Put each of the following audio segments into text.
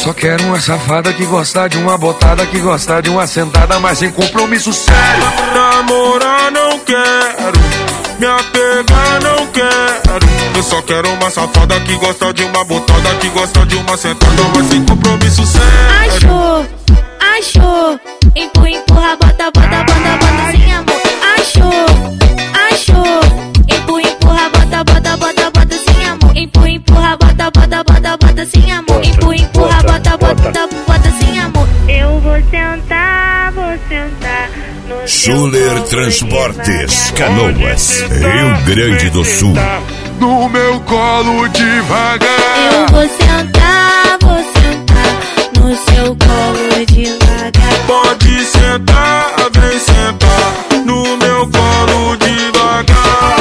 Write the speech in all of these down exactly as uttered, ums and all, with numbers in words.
só quero uma safada que gosta de uma botada, que gosta de uma sentada, mas sem compromisso sério. Namorar não quero, me apegar não quero. Eu só quero uma safada que gosta de uma botada, que gosta de uma sentada, mas sem compromisso sério. Achou, achou, empurra, empurra, bota, bota, bota, bota sem amor. Achou, achou, empurra, empurra, bota, bota, bota, bota sem amor. Empurra, empurra, bota, bota, bota, bota sem amor. Empurra, empurra, bota, bota, bota sem amor. Eu vou sentar, vou sentar no Schuller Transportes, Canoas, Rio Grande do Sul. No meu colo devagar. Eu vou sentar, vou sentar no seu colo devagar. Pode sentar, vem sentar no meu colo devagar.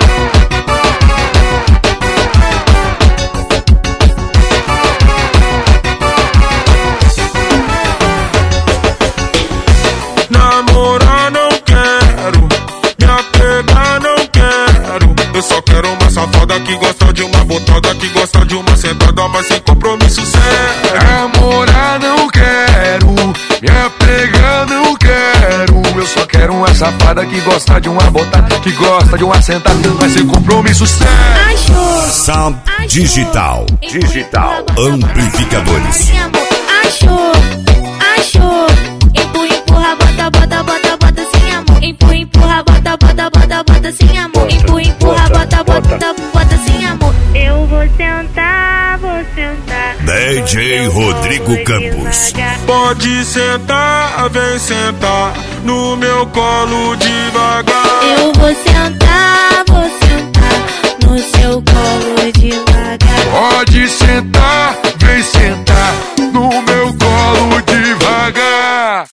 Namorar não quero, me apegar não quero. Eu só quero uma safada que gosta de uma botada, que gosta de uma sentada, mas sem compromisso sério. Namorar não quero, me apegar não quero. Eu só quero uma safada que gosta de uma botada, que gosta de uma sentada, mas sem compromisso sério. Achou, Sound Digital, Digital Amplificadores. achou, achou, empurra, empurra, bota, bota, bota, bota sem amor. Empurra, empurra, bota, bota, bota, bota sem amor. Empurra, empurra, bota, bota, bota sem amor. Eu vou sentar, vou sentar. D J Rodrigo Campos. Pode sentar, vem sentar no meu colo devagar.